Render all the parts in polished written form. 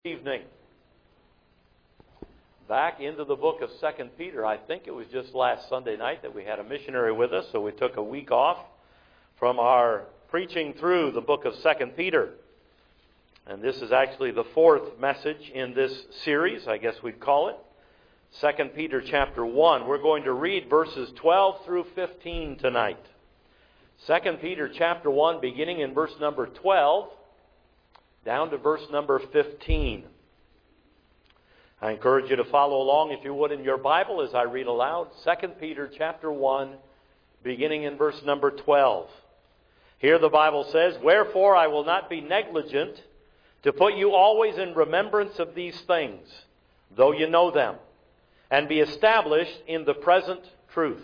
Evening. Back into the book of 2 Peter. I think it was just last Sunday night that we had a missionary with us, so we took a week off from our preaching through the book of 2 Peter. And this is actually the fourth message in this series, I guess we'd call it. 2 Peter chapter 1. We're going to read verses 12 through 15 tonight. 2 Peter chapter 1, beginning in verse number 12, down to verse number 15. I encourage you to follow along, if you would, in your Bible as I read aloud. 2 Peter chapter 1, beginning in verse number 12. Here the Bible says, "Wherefore I will not be negligent to put you always in remembrance of these things, though you know them, and be established in the present truth.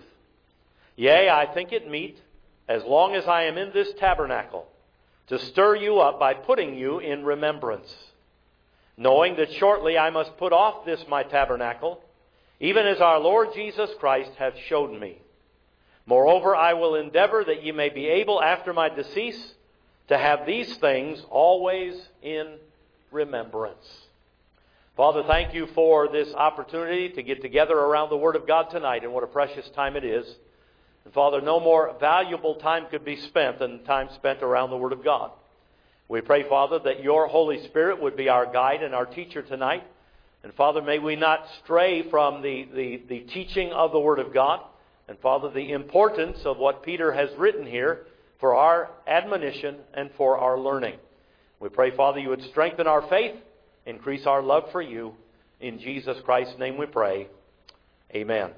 Yea, I think it meet, as long as I am in this tabernacle, to stir you up by putting you in remembrance, knowing that shortly I must put off this my tabernacle, even as our Lord Jesus Christ hath showed me. Moreover, I will endeavor that ye may be able after my decease to have these things always in remembrance." Father, thank you for this opportunity to get together around the Word of God tonight, and what a precious time it is. And Father, no more valuable time could be spent than time spent around the Word of God. We pray, Father, that your Holy Spirit would be our guide and our teacher tonight. And Father, may we not stray from the teaching of the Word of God. And Father, the importance of what Peter has written here for our admonition and for our learning. We pray, Father, you would strengthen our faith, increase our love for you. In Jesus Christ's name we pray. Amen.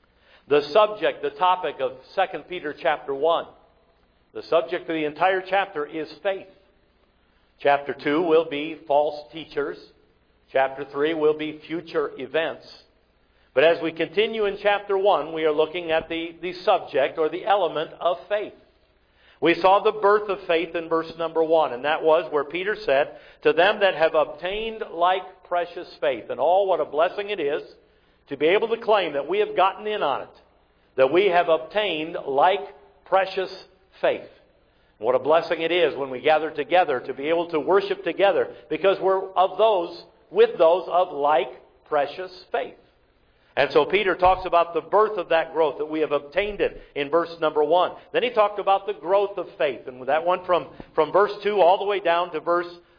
The subject, the topic of 2 Peter chapter 1, the subject of the entire chapter is faith. Chapter 2 will be false teachers. Chapter 3 will be future events. But as we continue in chapter 1, we are looking at the subject or the element of faith. We saw the birth of faith in verse number 1, and that was where Peter said, "To them that have obtained like precious faith." And oh, what a blessing it is to be able to claim that we have gotten in on it, that we have obtained like precious faith. What a blessing it is when we gather together to be able to worship together, because we're with those of like precious faith. And so Peter talks about the birth of that growth, that we have obtained it in verse number 1. Then he talked about the growth of faith, and that went from verse 2 all the way down to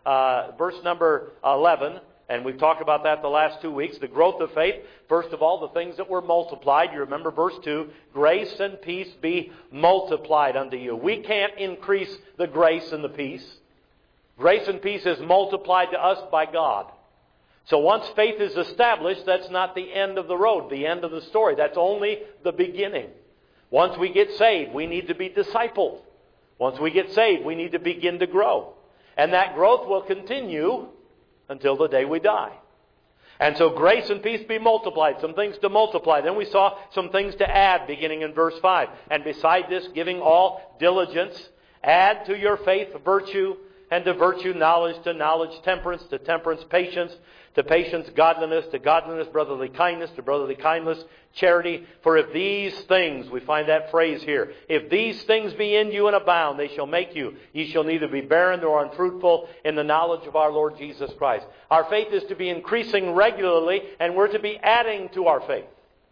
verse number 11. And we've talked about that the last 2 weeks. The growth of faith, first of all, the things that were multiplied. You remember verse 2, "Grace and peace be multiplied unto you." We can't increase the grace and the peace. Grace and peace is multiplied to us by God. So once faith is established, that's not the end of the road, the end of the story. That's only the beginning. Once we get saved, we need to be discipled. Once we get saved, we need to begin to grow. And that growth will continue until the day we die. And so grace and peace be multiplied. Some things to multiply. Then we saw some things to add beginning in verse 5. "And beside this, giving all diligence, add to your faith virtue, and to virtue knowledge, to knowledge temperance, to temperance patience, to patience godliness, to godliness brotherly kindness, to brotherly kindness charity. For if these things," we find that phrase here, "if these things be in you and abound, they shall make you. Ye shall neither be barren nor unfruitful in the knowledge of our Lord Jesus Christ." Our faith is to be increasing regularly, and we're to be adding to our faith.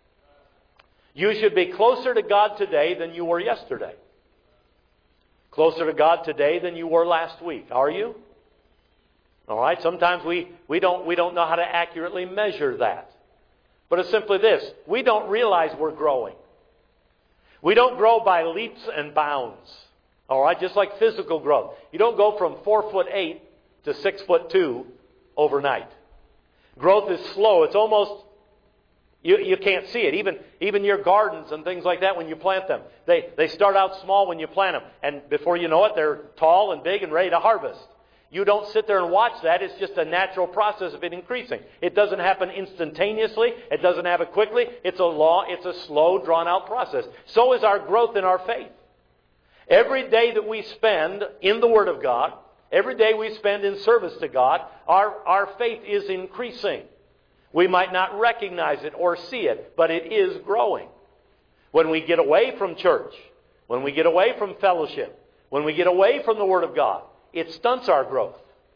You should be closer to God today than you were yesterday. Closer to God today than you were last week. Are you? All right. Sometimes we don't know how to accurately measure that. But it's simply this: we don't realize we're growing. We don't grow by leaps and bounds. All right, just like physical growth. You don't go from 4'8" to 6'2" overnight. Growth is slow. It's almost you can't see it. Even your gardens and things like that, when you plant them, they start out small when you plant them, and before you know it, they're tall and big and ready to harvest. You don't sit there and watch that. It's just a natural process of it increasing. It doesn't happen instantaneously. It doesn't happen quickly. It's a slow, drawn-out process. So is our growth in our faith. Every day that we spend in the Word of God, every day we spend in service to God, our faith is increasing. We might not recognize it or see it, but it is growing. When we get away from church, when we get away from fellowship, when we get away from the Word of God, it stunts our growth.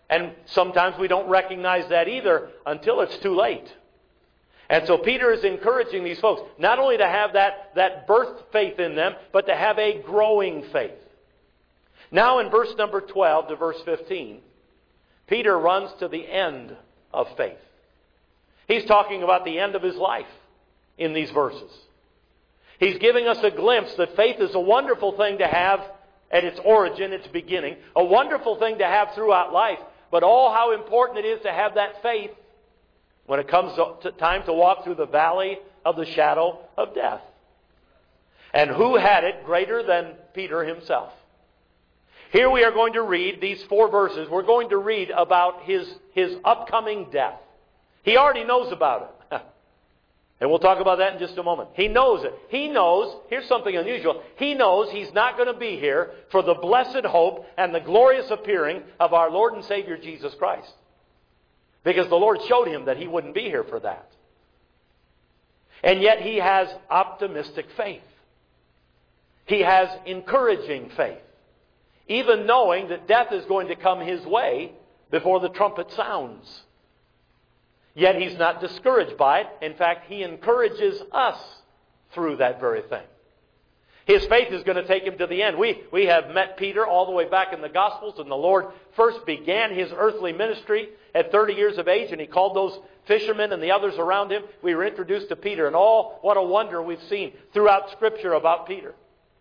And sometimes we don't recognize that either until it's too late. And so Peter is encouraging these folks not only to have that birth faith in them, but to have a growing faith. Now in verse number 12 to verse 15, Peter runs to the end of faith. He's talking about the end of his life in these verses. He's giving us a glimpse that faith is a wonderful thing to have at its origin, its beginning, a wonderful thing to have throughout life, but oh, how important it is to have that faith when it comes to time to walk through the valley of the shadow of death. And who had it greater than Peter himself? Here we are going to read these 4 verses. We're going to read about his upcoming death. He already knows about it. And we'll talk about that in just a moment. He knows it. He knows, here's something unusual, he knows he's not going to be here for the blessed hope and the glorious appearing of our Lord and Savior Jesus Christ. Because the Lord showed him that he wouldn't be here for that. And yet he has optimistic faith. He has encouraging faith. Even knowing that death is going to come his way before the trumpet sounds. Yet he's not discouraged by it. In fact, he encourages us through that very thing. His faith is going to take him to the end. We have met Peter all the way back in the Gospels, and the Lord first began his earthly ministry at 30 years of age, and he called those fishermen and the others around him. We were introduced to Peter, and oh, what a wonder we've seen throughout Scripture about Peter.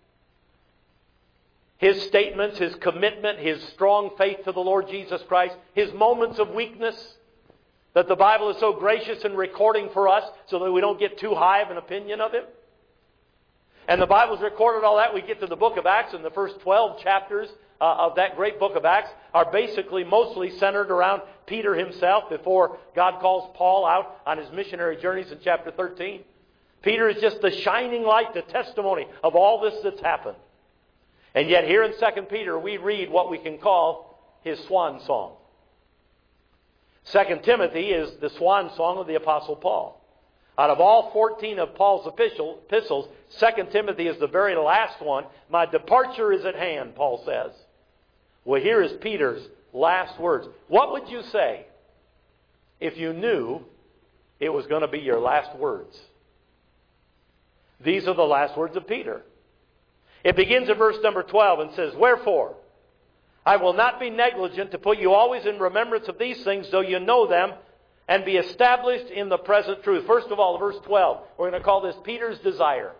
His statements, his commitment, his strong faith to the Lord Jesus Christ, his moments of weakness, that the Bible is so gracious in recording for us so that we don't get too high of an opinion of him. And the Bible's recorded all that. We get to the book of Acts, and the first 12 chapters of that great book of Acts are basically mostly centered around Peter himself before God calls Paul out on his missionary journeys in chapter 13. Peter is just the shining light, the testimony of all this that's happened. And yet here in 2 Peter we read what we can call his swan song. 2 Timothy is the swan song of the Apostle Paul. Out of all 14 of Paul's epistles, 2 Timothy is the very last one. My departure is at hand, Paul says. Well, here is Peter's last words. What would you say if you knew it was going to be your last words? These are the last words of Peter. It begins in verse number 12 and says, Wherefore, I will not be negligent to put you always in remembrance of these things, though you know them, and be established in the present truth. First of all, verse 12, we're going to call this Peter's desire.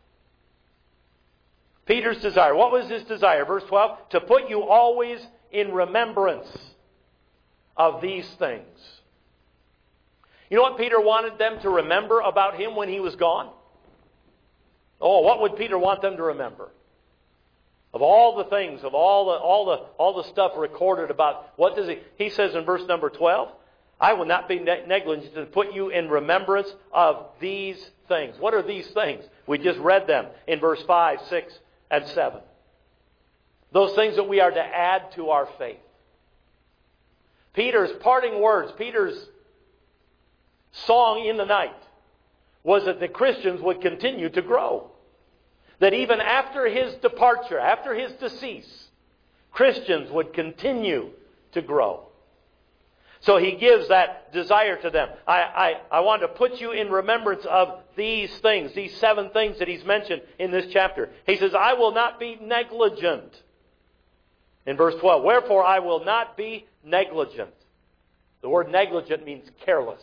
Peter's desire. What was his desire? Verse 12, to put you always in remembrance of these things. You know what Peter wanted them to remember about him when he was gone? Oh, what would Peter want them to remember? Of all the things, of all the stuff recorded about, what does he says in verse number 12, I will not be negligent to put you in remembrance of these things. What are these things? We just read them in verse 5, 6, and 7. Those things that we are to add to our faith. Peter's parting words, Peter's song in the night, was that the Christians would continue to grow. That even after his departure, after his decease, Christians would continue to grow. So he gives that desire to them. I want to put you in remembrance of these things, these 7 things that he's mentioned in this chapter. He says, I will not be negligent. In verse 12, wherefore I will not be negligent. The word negligent means careless.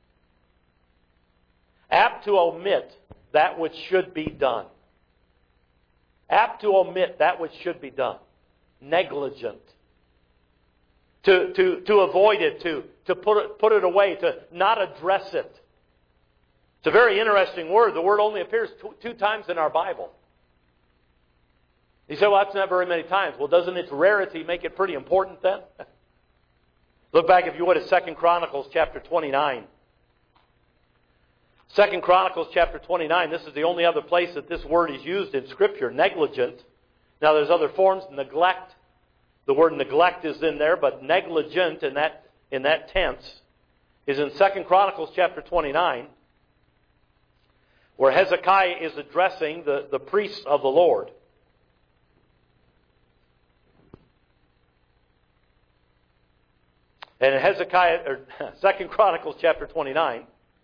Apt to omit that which should be done. Apt to omit that which should be done. Negligent. To avoid it, to put it away, to not address it. It's a very interesting word. The word only appears 2 times in our Bible. You say, well, that's not very many times. Well, doesn't its rarity make it pretty important then? Look back, if you would, at 2 Chronicles chapter 29. 2 Chronicles chapter 29, this is the only other place that this word is used in Scripture, negligent. Now there's other forms, neglect. The word neglect is in there, but negligent in that tense is in 2 Chronicles chapter 29, where Hezekiah is addressing the priests of the Lord. And in Hezekiah, or 2 Chronicles chapter 29,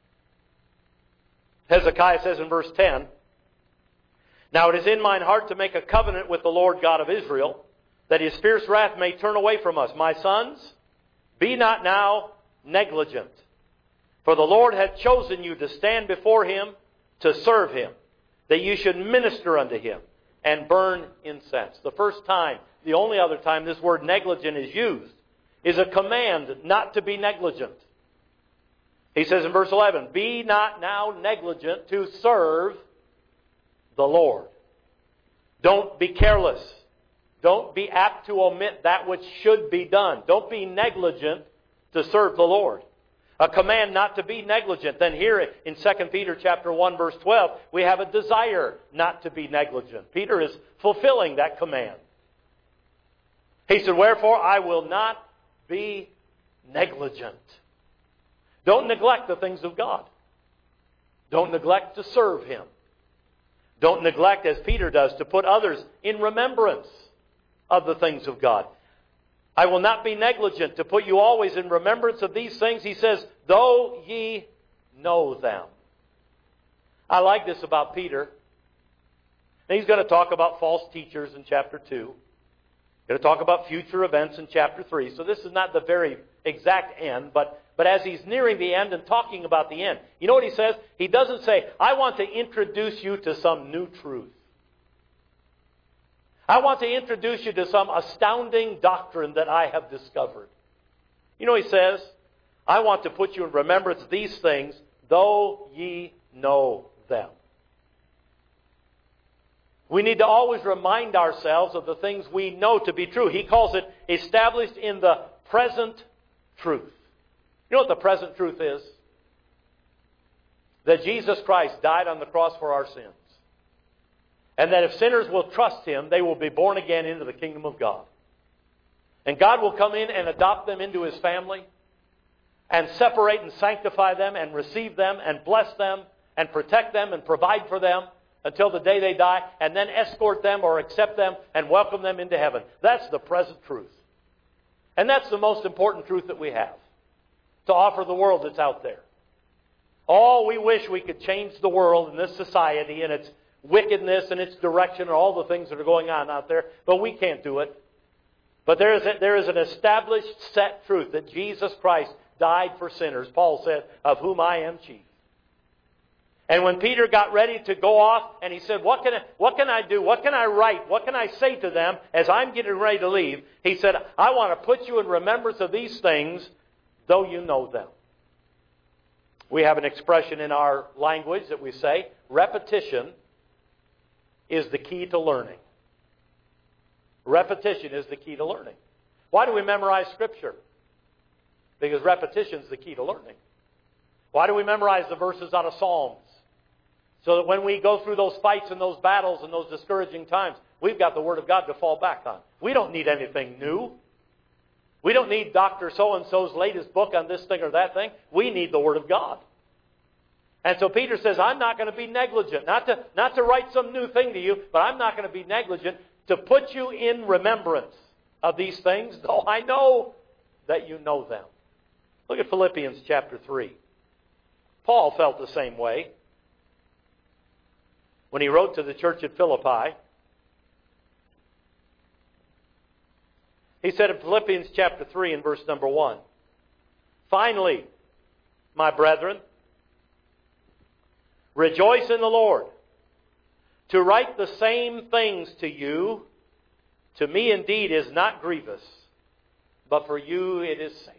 Hezekiah says in verse 10, "Now it is in mine heart to make a covenant with the Lord God of Israel, that His fierce wrath may turn away from us. My sons, be not now negligent. For the Lord hath chosen you to stand before Him to serve Him, that you should minister unto Him and burn incense." The first time, the only other time this word negligent is used, is a command not to be negligent. He says in verse 11, "Be not now negligent to serve the Lord." Don't be careless. Don't be apt to omit that which should be done. Don't be negligent to serve the Lord. A command not to be negligent. Then here in 2 Peter chapter 1 verse 12, we have a desire not to be negligent. Peter is fulfilling that command. He said, "Wherefore I will not be negligent." Don't neglect the things of God. Don't neglect to serve Him. Don't neglect, as Peter does, to put others in remembrance of the things of God. "I will not be negligent to put you always in remembrance of these things," he says, "though ye know them." I like this about Peter. And he's going to talk about false teachers in chapter 2. He's going to talk about future events in chapter 3. So this is not the very exact end, but as he's nearing the end and talking about the end, you know what he says? He doesn't say, "I want to introduce you to some new truth. I want to introduce you to some astounding doctrine that I have discovered." You know, he says, "I want to put you in remembrance of these things, though ye know them." We need to always remind ourselves of the things we know to be true. He calls it established in the present truth. You know what the present truth is? That Jesus Christ died on the cross for our sins. And that if sinners will trust Him, they will be born again into the kingdom of God. And God will come in and adopt them into His family and separate and sanctify them and receive them and bless them and protect them and provide for them until the day they die, and then escort them or accept them and welcome them into heaven. That's the present truth. And that's the most important truth that we have to offer the world that's out there. Oh, we wish we could change the world and this society and its wickedness and its direction and all the things that are going on out there, but we can't do it. But there is an established set truth that Jesus Christ died for sinners. Paul said, "Of whom I am chief." And when Peter got ready to go off and he said, what can I do? What can I write? What can I say to them as I'm getting ready to leave? He said, "I want to put you in remembrance of these things, though you know them." We have an expression in our language that we say, repetition is the key to learning. Repetition is the key to learning. Why do we memorize Scripture? Because repetition is the key to learning. Why do we memorize the verses out of Psalms? So that when we go through those fights and those battles and those discouraging times, we've got the Word of God to fall back on. We don't need anything new. We don't need Dr. So-and-so's latest book on this thing or that thing. We need the Word of God. And so Peter says, "I'm not going to be negligent. Not to write some new thing to you, but I'm not going to be negligent to put you in remembrance of these things, though I know that you know them." Look at Philippians chapter 3. Paul felt the same way when he wrote to the church at Philippi. He said in Philippians chapter 3 and verse number 1, "Finally, my brethren, rejoice in the Lord. To write the same things to you, to me indeed is not grievous, but for you it is safe."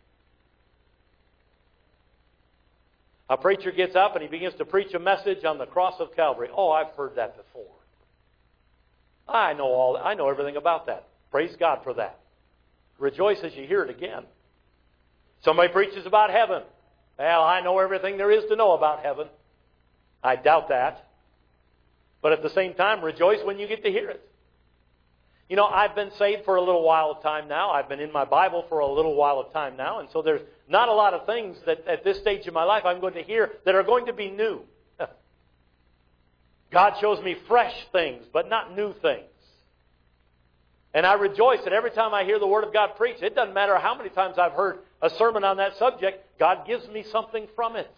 A preacher gets up and he begins to preach a message on the cross of Calvary. Oh, I've heard that before. I know everything about that. Praise God for that. Rejoice as you hear it again. Somebody preaches about heaven. Well, I know everything there is to know about heaven. I doubt that. But at the same time, rejoice when you get to hear it. You know, I've been saved for a little while of time now. I've been in my Bible for a little while of time now. And so there's not a lot of things that at this stage of my life I'm going to hear that are going to be new. God shows me fresh things, but not new things. And I rejoice that every time I hear the Word of God preached, it doesn't matter how many times I've heard a sermon on that subject, God gives me something from it.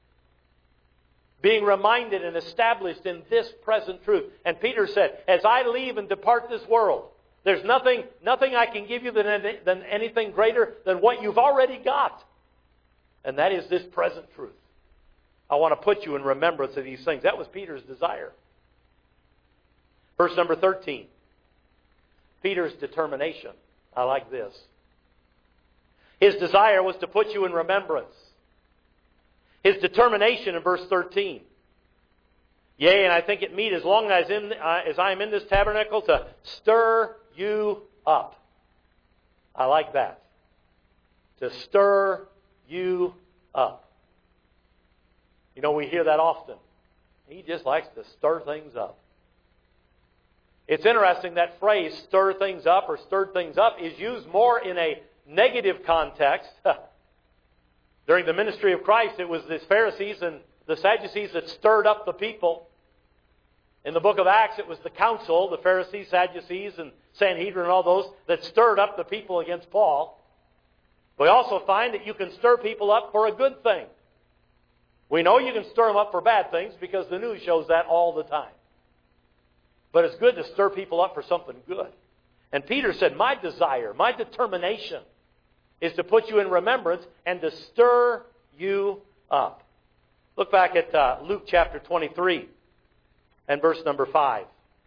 Being reminded and established in this present truth. And Peter said, as I leave and depart this world, there's nothing I can give you than anything greater than what you've already got. And that is this present truth. I want to put you in remembrance of these things. That was Peter's desire. Verse number 13. Peter's determination. I like this. His desire was to put you in remembrance. His determination in verse 13. Yea, and I think it meet as long as I am in this tabernacle to stir you up. I like that. To stir you up. You know, we hear that often. He just likes to stir things up. It's interesting that phrase, stir things up or stirred things up, is used more in a negative context. During the ministry of Christ, it was the Pharisees and the Sadducees that stirred up the people. In the book of Acts, it was the council, the Pharisees, Sadducees, and Sanhedrin and all those that stirred up the people against Paul. We also find that you can stir people up for a good thing. We know you can stir them up for bad things because the news shows that all the time. But it's good to stir people up for something good. And Peter said, my desire, my determination is to put you in remembrance and to stir you up. Look back at Luke chapter 23 and verse number 5.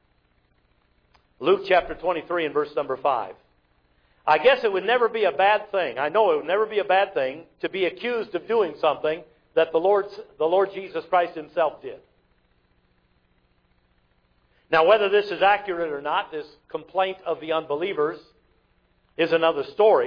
Luke chapter 23 and verse number 5. I guess it would never be a bad thing. I know it would never be a bad thing to be accused of doing something that the Lord Jesus Christ Himself did. Now, whether this is accurate or not, this complaint of the unbelievers is another story.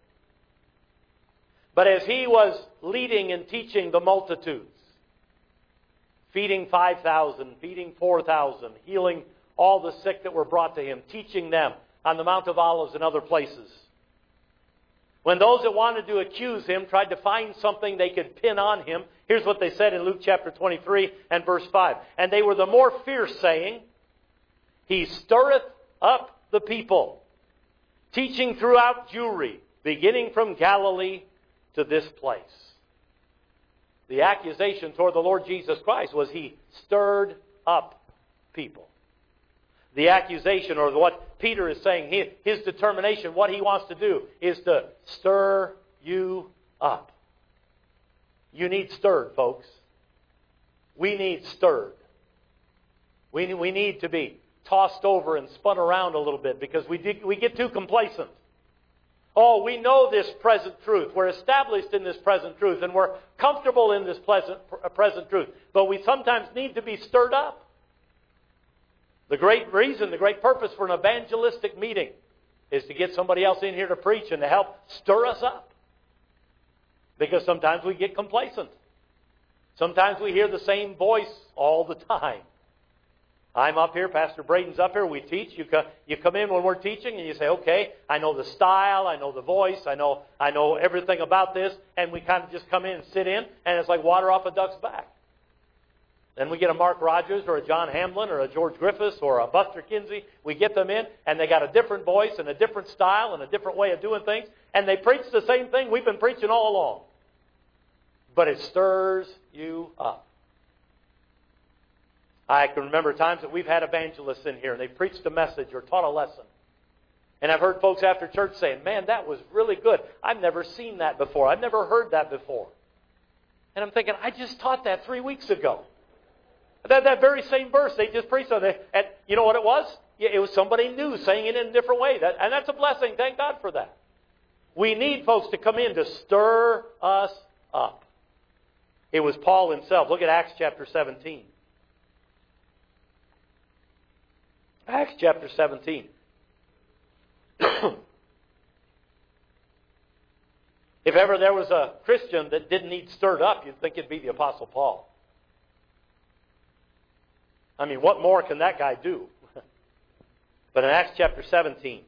But as He was leading and teaching the multitudes, feeding 5,000, feeding 4,000, healing all the sick that were brought to Him, teaching them on the Mount of Olives and other places, when those that wanted to accuse Him tried to find something they could pin on Him, here's what they said in Luke chapter 23 and verse 5. And they were the more fierce, saying, He stirreth up the people, teaching throughout Jewry, beginning from Galilee to this place. The accusation toward the Lord Jesus Christ was He stirred up people. The accusation, or what Peter is saying, his determination, what he wants to do, is to stir you up. You need stirred, folks. We need stirred. We need to be tossed over and spun around a little bit because we get too complacent. Oh, we know this present truth. We're established in this present truth, and we're comfortable in this present truth. But we sometimes need to be stirred up. The great reason, the great purpose for an evangelistic meeting is to get somebody else in here to preach and to help stir us up. Because sometimes we get complacent. Sometimes we hear the same voice all the time. I'm up here, Pastor Braden's up here, we teach. You come in when we're teaching and you say, okay, I know the style, I know the voice, I know everything about this, and we kind of just come in and sit in, and it's like water off a duck's back. Then we get a Mark Rogers or a John Hamlin or a George Griffiths or a Buster Kinsey. We get them in, and they got a different voice and a different style and a different way of doing things, and they preach the same thing we've been preaching all along. But it stirs you up. I can remember times that we've had evangelists in here, and they've preached a message or taught a lesson. And I've heard folks after church saying, man, that was really good. I've never seen that before. I've never heard that before. And I'm thinking, I just taught that 3 weeks ago. That very same verse they just preached on it. And you know what it was? It was somebody new saying it in a different way. And that's a blessing. Thank God for that. We need folks to come in to stir us up. It was Paul himself. Look at Acts chapter 17. Acts chapter 17. If ever there was a Christian that didn't need stirred up, you'd think it'd be the Apostle Paul. I mean, what more can that guy do? But in Acts chapter 17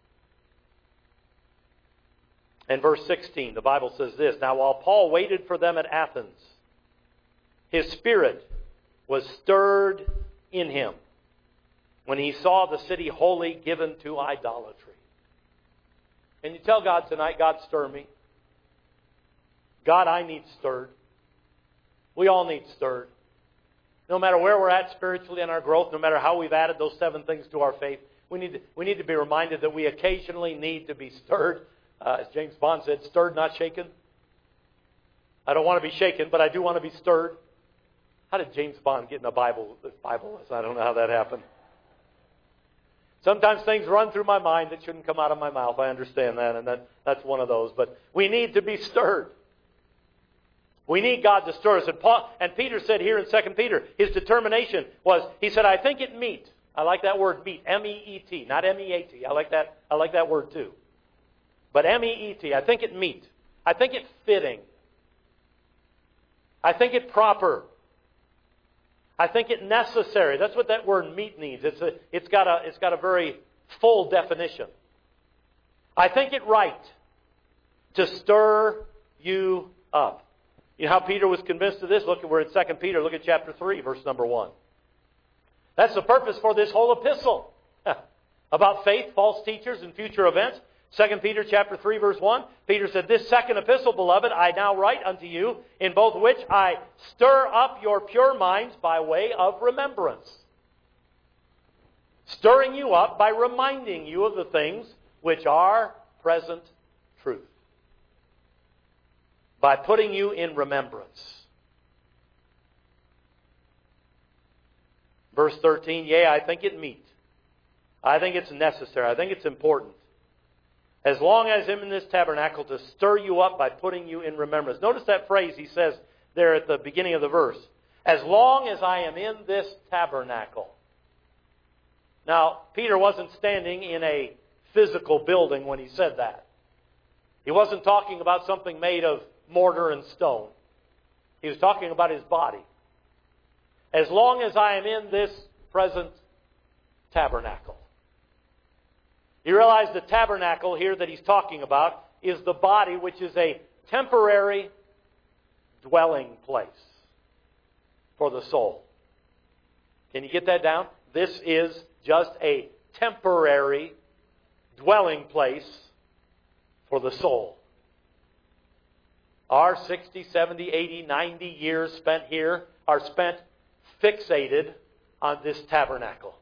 and verse 16, the Bible says this, Now while Paul waited for them at Athens, his spirit was stirred in him. when he saw the city wholly given to idolatry. Can you tell God tonight, God, stir me? God, I need stirred. We all need stirred. No matter where we're at spiritually in our growth, no matter how we've added those 7 things to our faith, we need to be reminded that we occasionally need to be stirred. As James Bond said, stirred, not shaken. I don't want to be shaken, but I do want to be stirred. How did James Bond get in a Bible? I don't know how that happened. Sometimes things run through my mind that shouldn't come out of my mouth. I understand that, and that's one of those. But we need to be stirred. We need God to stir us. And Peter said here in 2 Peter, his determination was, he said, I think it meet. I like that word meet, M-E-E-T, not M-E-A-T. I like that word too. But M-E-E-T, I think it meet. I think it fitting. I think it proper. I think it necessary. That's what that word meet means. It's got a very full definition. I think it right to stir you up. You know how Peter was convinced of this? Look, we're in 2 Peter. Look at chapter 3, verse number 1. That's the purpose for this whole epistle. About faith, false teachers, and future events. 2 Peter chapter 3, verse 1. Peter said, This second epistle, beloved, I now write unto you, in both which I stir up your pure minds by way of remembrance. Stirring you up by reminding you of the things which are present truth. By putting you in remembrance. Verse 13, Yea, I think it meet. I think it's necessary. I think it's important. As long as I'm in this tabernacle, to stir you up by putting you in remembrance. Notice that phrase he says there at the beginning of the verse. As long as I am in this tabernacle. Now, Peter wasn't standing in a physical building when he said that. He wasn't talking about something made of mortar and stone. He was talking about his body. As long as I am in this present tabernacle. You realize the tabernacle here that he's talking about is the body, which is a temporary dwelling place for the soul. Can you get that down? This is just a temporary dwelling place for the soul. Our 60, 70, 80, 90 years spent here are spent fixated on this tabernacle.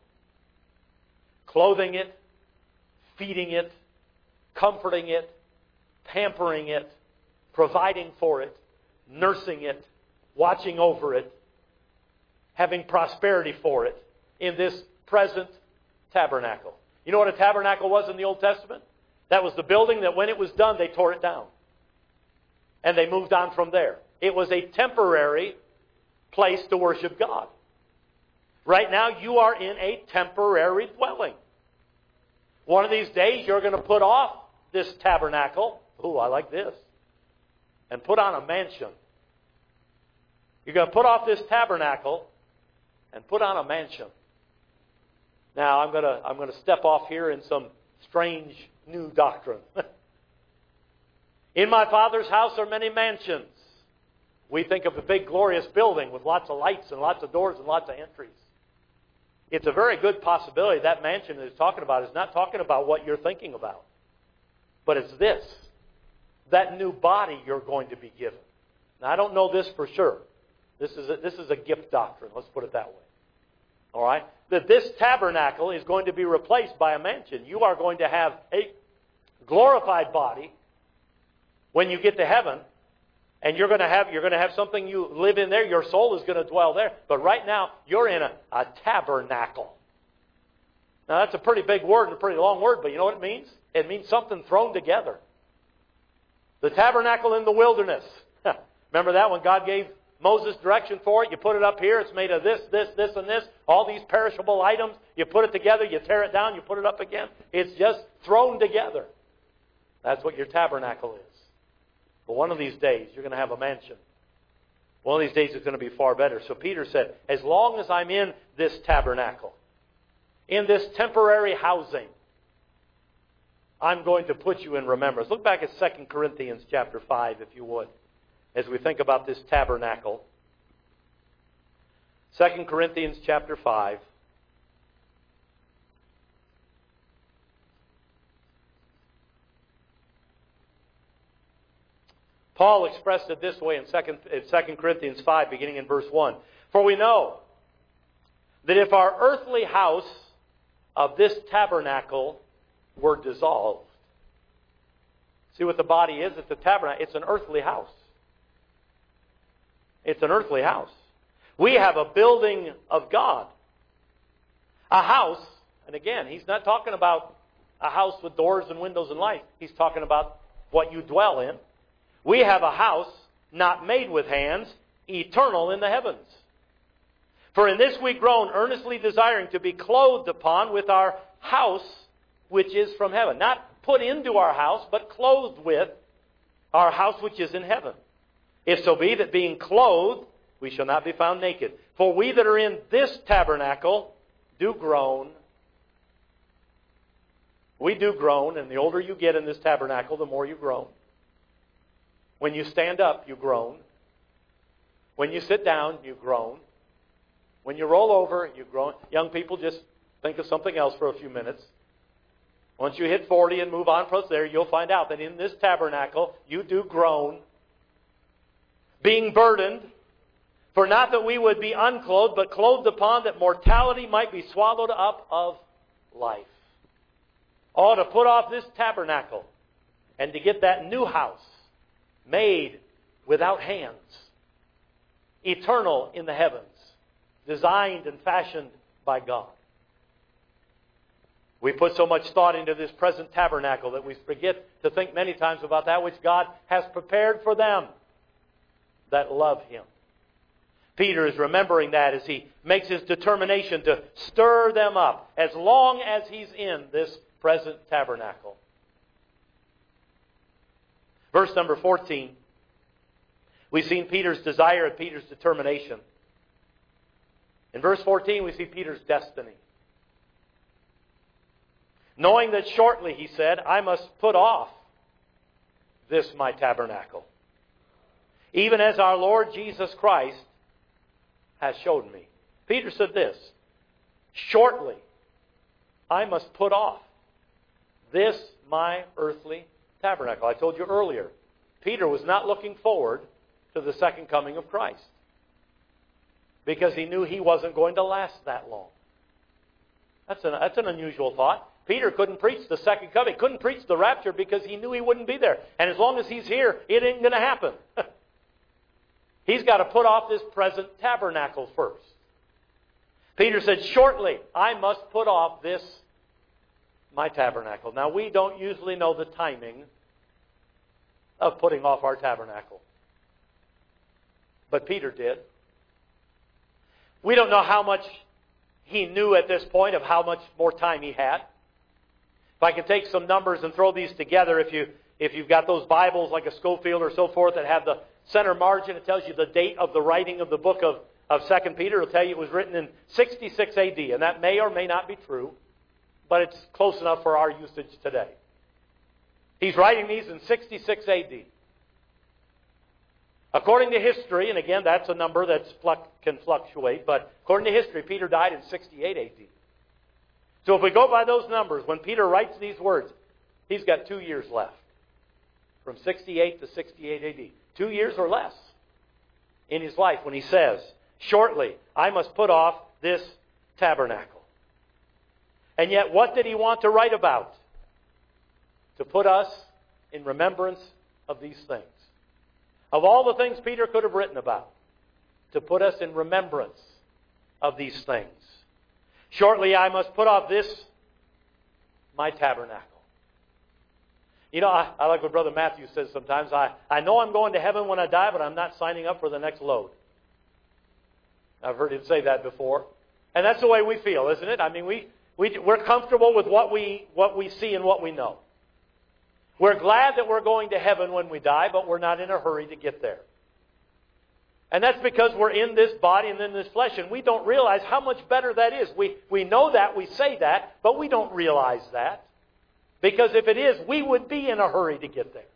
Clothing it, feeding it, comforting it, pampering it, providing for it, nursing it, watching over it, having prosperity for it in this present tabernacle. You know what a tabernacle was in the Old Testament? That was the building that when it was done, they tore it down. And they moved on from there. It was a temporary place to worship God. Right now, you are in a temporary dwelling. One of these days, you're going to put off this tabernacle. Ooh, I like this. And put on a mansion. You're going to put off this tabernacle and put on a mansion. Now, I'm going to step off here in some strange new doctrine. In my Father's house are many mansions. We think of a big glorious building with lots of lights and lots of doors and lots of entries. It's a very good possibility that mansion that it's talking about is not talking about what you're thinking about. But it's this. That new body you're going to be given. Now, I don't know this for sure. This is a gift doctrine. Let's put it that way. All right? That this tabernacle is going to be replaced by a mansion. You are going to have a glorified body when you get to heaven. And you're going to have something you live in there. Your soul is going to dwell there. But right now, you're in a tabernacle. Now, that's a pretty big word and a pretty long word, but you know what it means? It means something thrown together. The tabernacle in the wilderness. Remember that when God gave Moses direction for it? You put it up here. It's made of this, this, this, and this. All these perishable items. You put it together. You tear it down. You put it up again. It's just thrown together. That's what your tabernacle is. But one of these days, you're going to have a mansion. One of these days, it's going to be far better. So Peter said, as long as I'm in this tabernacle, in this temporary housing, I'm going to put you in remembrance. Look back at 2 Corinthians chapter 5, if you would, as we think about this tabernacle. 2 Corinthians chapter 5. Paul expressed it this way in 2 Corinthians 5, beginning in verse 1. For we know that if our earthly house of this tabernacle were dissolved. See what the body is? It's a tabernacle. It's an earthly house. It's an earthly house. We have a building of God. A house, and again, he's not talking about a house with doors and windows and lights. He's talking about what you dwell in. We have a house not made with hands, eternal in the heavens. For in this we groan, earnestly desiring to be clothed upon with our house which is from heaven. Not put into our house, but clothed with our house which is in heaven. If so be that being clothed, we shall not be found naked. For we that are in this tabernacle do groan. We do groan, and the older you get in this tabernacle, the more you groan. When you stand up, you groan. When you sit down, you groan. When you roll over, you groan. Young people, just think of something else for a few minutes. Once you hit 40 and move on from there, you'll find out that in this tabernacle, you do groan. Being burdened, for not that we would be unclothed, but clothed upon, that mortality might be swallowed up of life. Oh, to put off this tabernacle and to get that new house made without hands, eternal in the heavens, designed and fashioned by God. We put so much thought into this present tabernacle that we forget to think many times about that which God has prepared for them that love Him. Peter is remembering that as he makes his determination to stir them up as long as he's in this present tabernacle. Verse number 14. We've seen Peter's desire and Peter's determination. In verse 14 we see Peter's destiny. Knowing that shortly, he said, I must put off this my tabernacle, even as our Lord Jesus Christ has showed me. Peter said this, shortly, I must put off this my earthly tabernacle. I told you earlier, Peter was not looking forward to the second coming of Christ, because he knew he wasn't going to last that long. That's an unusual thought. Peter couldn't preach the second coming, couldn't preach the rapture, because he knew he wouldn't be there. And as long as he's here, it ain't going to happen. He's got to put off this present tabernacle first. Peter said, shortly, I must put off this my tabernacle. Now, we don't usually know the timing of putting off our tabernacle. But Peter did. We don't know how much he knew at this point of how much more time he had. If I can take some numbers and throw these together, if you've got those Bibles like a Schofield or so forth that have the center margin, it tells you the date of the writing of the book of 2 Peter. It'll tell you it was written in 66 AD. And that may or may not be true, but it's close enough for our usage today. He's writing these in 66 AD. According to history, and again, that's a number that can fluctuate, but according to history, Peter died in 68 AD. So if we go by those numbers, when Peter writes these words, he's got 2 years left. From 68 to 68 AD. 2 years or less in his life when he says, shortly, I must put off this tabernacle. And yet, what did he want to write about? To put us in remembrance of these things. Of all the things Peter could have written about, to put us in remembrance of these things. Shortly, I must put off this, my tabernacle. You know, I like what Brother Matthew says sometimes. I know I'm going to heaven when I die, but I'm not signing up for the next load. I've heard him say that before. And that's the way we feel, isn't it? I mean, we're comfortable with what we see and what we know. We're glad that we're going to heaven when we die, but we're not in a hurry to get there. And that's because we're in this body and in this flesh, and we don't realize how much better that is. We know that, we say that, but we don't realize that. Because if it is, we would be in a hurry to get there.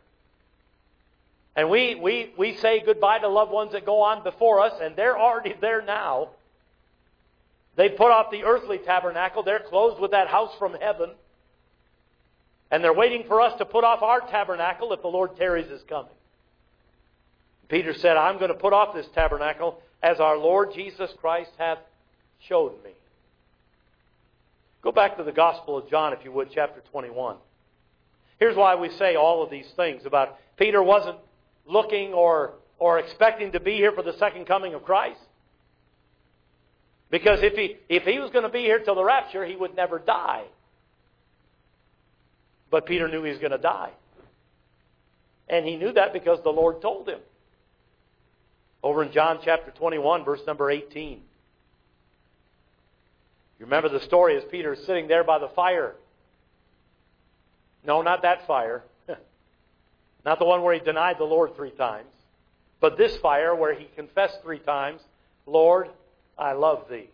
And we say goodbye to loved ones that go on before us, and they're already there now. They put off the earthly tabernacle. They're clothed with that house from heaven. And they're waiting for us to put off our tabernacle if the Lord tarries His coming. Peter said, I'm going to put off this tabernacle as our Lord Jesus Christ hath showed me. Go back to the Gospel of John, if you would, chapter 21. Here's why we say all of these things about Peter wasn't looking or expecting to be here for the second coming of Christ. Because if he was going to be here till the rapture, he would never die. But Peter knew he was going to die. And he knew that because the Lord told him. Over in John chapter 21, verse number 18. You remember the story as Peter is sitting there by the fire. No, not that fire. Not the one where he denied the Lord 3 times. But this fire where he confessed 3 times, Lord, I love thee.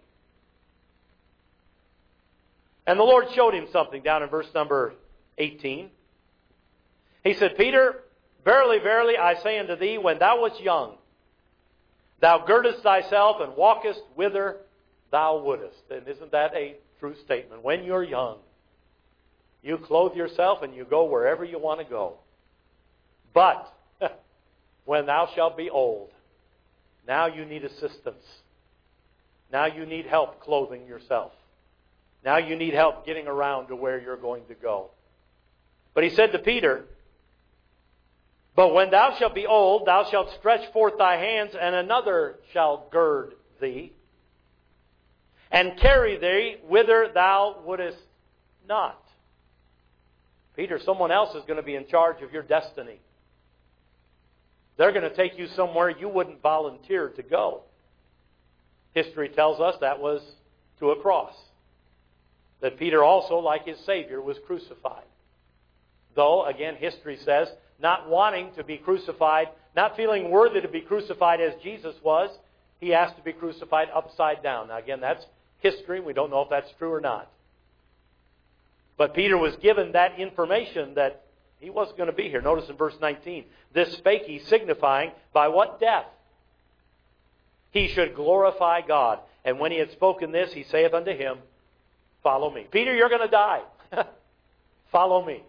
And the Lord showed him something down in verse number 18. He said, Peter, verily, verily, I say unto thee, when thou wast young, thou girdest thyself and walkest whither thou wouldest. And isn't that a true statement? When you're young, you clothe yourself and you go wherever you want to go. But when thou shalt be old, now you need assistance. Now you need help clothing yourself. Now you need help getting around to where you're going to go. But he said to Peter, but when thou shalt be old, thou shalt stretch forth thy hands, and another shall gird thee, and carry thee whither thou wouldest not. Peter, someone else is going to be in charge of your destiny. They're going to take you somewhere you wouldn't volunteer to go. History tells us that was to a cross. That Peter also, like his Savior, was crucified. Though, again, history says, not wanting to be crucified, not feeling worthy to be crucified as Jesus was, he asked to be crucified upside down. Now, again, that's history. We don't know if that's true or not. But Peter was given that information that he wasn't going to be here. Notice in verse 19, this spake he, signifying by what death he should glorify God. And when he had spoken this, he saith unto him, follow me. Peter, you're going to die. Follow me.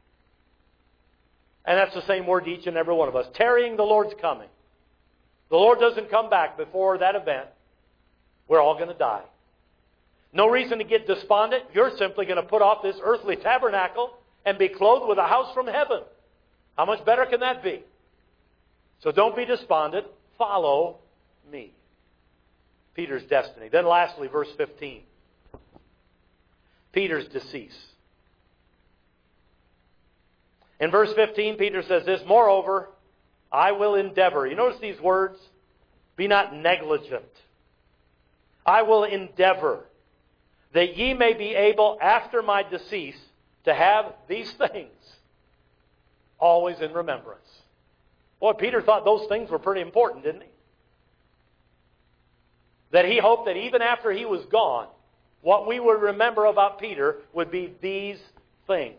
And that's the same word to each and every one of us. Tarrying the Lord's coming. The Lord doesn't come back before that event. We're all going to die. No reason to get despondent. You're simply going to put off this earthly tabernacle and be clothed with a house from heaven. How much better can that be? So don't be despondent. Follow me. Peter's destiny. Then lastly, verse 15. Peter's decease. In verse 15, Peter says this, moreover, I will endeavor. You notice these words? Be not negligent. I will endeavor that ye may be able after my decease to have these things always in remembrance. Boy, Peter thought those things were pretty important, didn't he? That he hoped that even after he was gone, what we would remember about Peter would be these things.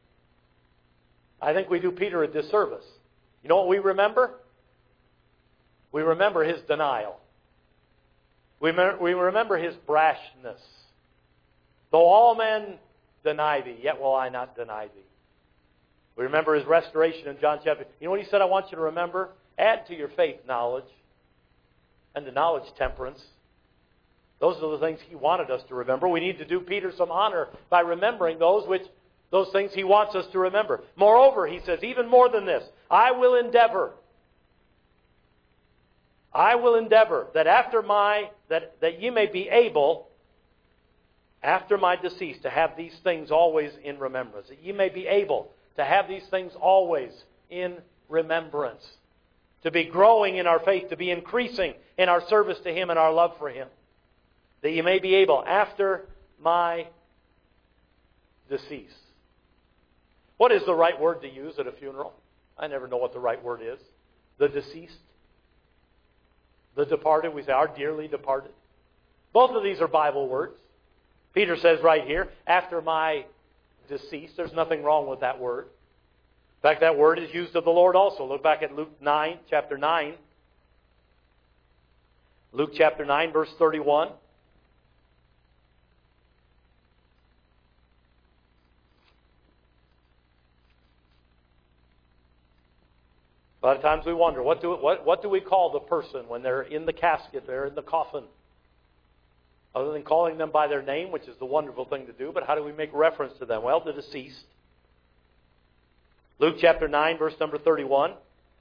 I think we do Peter a disservice. You know what we remember? We remember his denial. We remember his brashness. Though all men deny thee, yet will I not deny thee. We remember his restoration in John chapter. You know what he said I want you to remember? Add to your faith knowledge, and to knowledge temperance. Those are the things he wanted us to remember. We need to do Peter some honor by remembering those things he wants us to remember. Moreover, he says, even more than this, I will endeavor that ye may be able, after my decease, to have these things always in remembrance. That ye may be able to have these things always in remembrance. To be growing in our faith, to be increasing in our service to him and our love for him. That ye may be able, after my decease. What is the right word to use at a funeral? I never know what the right word is. The deceased. The departed. We say, our dearly departed. Both of these are Bible words. Peter says right here, after my decease. There's nothing wrong with that word. In fact, that word is used of the Lord also. Look back at Luke 9, chapter 9. Luke chapter 9, verse 31. A lot of times we wonder, what do we call the person when they're in the casket, they're in the coffin? Other than calling them by their name, which is the wonderful thing to do, but how do we make reference to them? Well, the deceased. Luke chapter 9, verse number 31.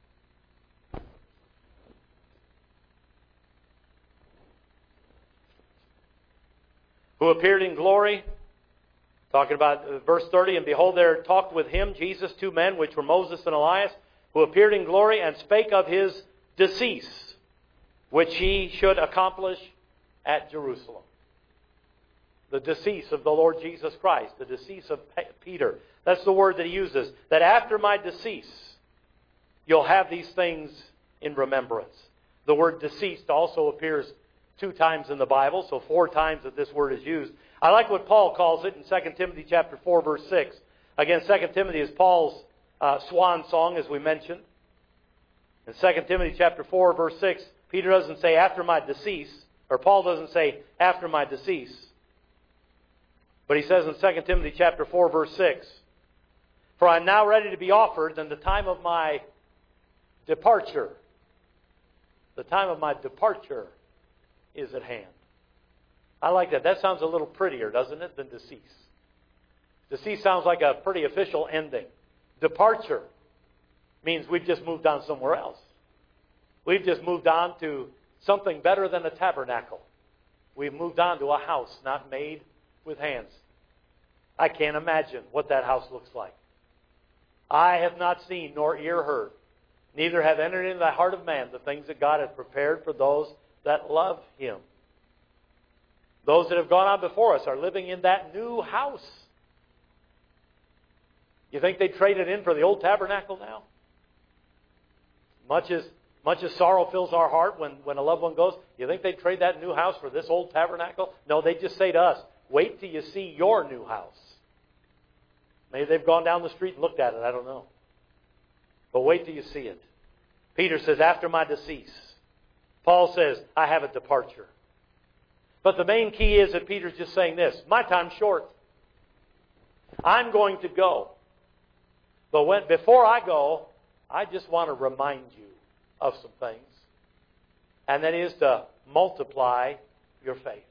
Who appeared in glory, talking about verse 30, and behold, there talked with him, Jesus, two men, which were Moses and Elias, who appeared in glory and spake of his decease, which he should accomplish at Jerusalem. The decease of the Lord Jesus Christ, the decease of Peter. That's the word that he uses. That after my decease, you'll have these things in remembrance. The word deceased also appears 2 times in the Bible, so 4 times that this word is used. I like what Paul calls it in 2 Timothy chapter 4, verse 6. Again, 2 Timothy is Paul's swan song, as we mentioned. In 2 Timothy chapter 4, verse 6, Peter doesn't say after my decease, or Paul doesn't say after my decease. But he says in 2 Timothy chapter 4, verse 6, for I am now ready to be offered, and the time of my departure, is at hand. I like that. That sounds a little prettier, doesn't it, than decease. Decease sounds like a pretty official ending. Departure means we've just moved on somewhere else. We've just moved on to something better than a tabernacle. We've moved on to a house not made with hands. I can't imagine what that house looks like. I have not seen nor ear heard, neither have entered into the heart of man the things that God has prepared for those that love Him. Those that have gone on before us are living in that new house. You think they'd trade it in for the old tabernacle now? Much as sorrow fills our heart when a loved one goes, you think they'd trade that new house for this old tabernacle? No, they just say to us, wait till you see your new house. Maybe they've gone down the street and looked at it, I don't know. But wait till you see it. Peter says, after my decease. Paul says, I have a departure. But the main key is that Peter's just saying this, my time's short. I'm going to go. But before I go, I just want to remind you of some things. And that is to multiply your faith.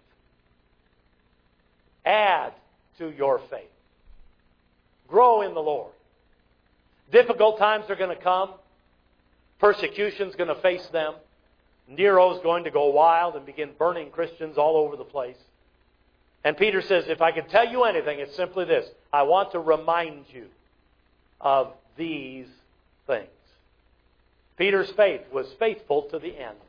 Add to your faith. Grow in the Lord. Difficult times are going to come. Persecution's going to face them. Nero's going to go wild and begin burning Christians all over the place. And Peter says, if I could tell you anything, it's simply this. I want to remind you of these things. Peter's faith was faithful to the end.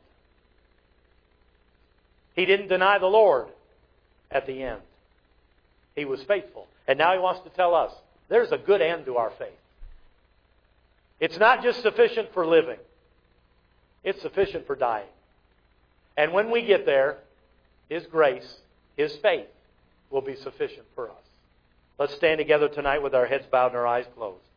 He didn't deny the Lord at the end. He was faithful. And now he wants to tell us, there's a good end to our faith. It's not just sufficient for living. It's sufficient for dying. And when we get there, His grace, His faith will be sufficient for us. Let's stand together tonight with our heads bowed and our eyes closed.